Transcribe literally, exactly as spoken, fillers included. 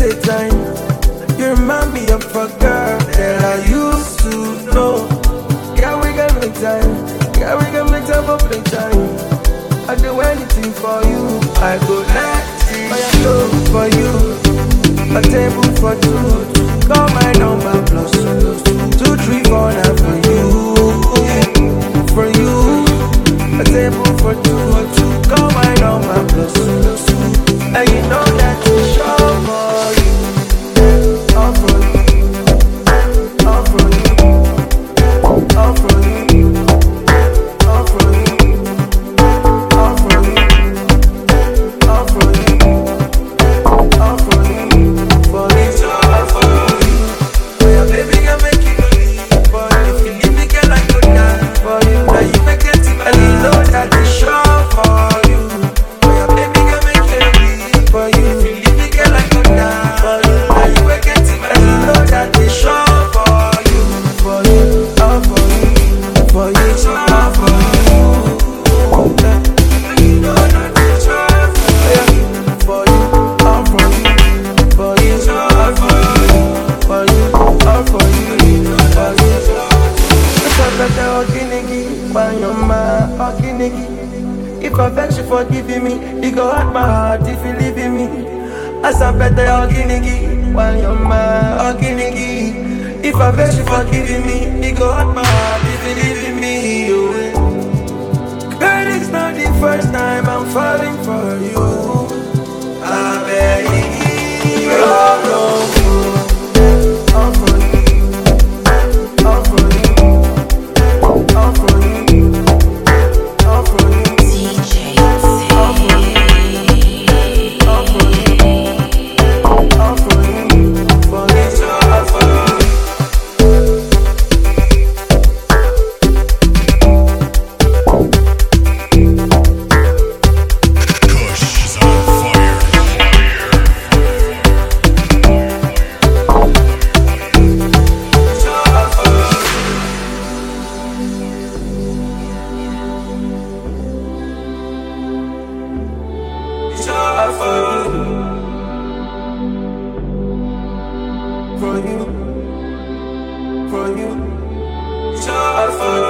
take time. You remind me of a girl that I used to know. Yeah, we can make time. Yeah, we can make time for playtime. I do anything for you. I go let my soul for you. A table for two. Call my number plus two, three, four, nine for you. For you. A table for two. Call my number plus two. And you know that it's sure for you. All for you. All for you. All for you. All for you. All for you. All for you. All for you. For it's all for you. For your baby can make you believe. For if you leave me, girl, I go down. For you, now you make it. And you know that it's sure for you. For your baby can make you believe. For you, if you leave me, girl, I go down. For you, now you make it. And you know that it's sure for you. For you, all for you. For you, all for you. You know that it's sure for you. For you, all for you. For you, all for you. For you, all for you. For you, it's a better okinigi, by your man, okinigi. If I vex you for giving me, it go hurt my heart if you leaving me. As a better okinigi, by your man, okinigi. If I vex you for giving me, it go hurt my heart if you leaving me. Oh, girl, it's not the first time I'm falling for you. I beg you, oh, no. All for you. All for you. All for you. All for you. D J All for you. All for you. All for you. For it's all for you. Kush is on fire. It's all for you. It's all for you. For you. For you. It's all for you.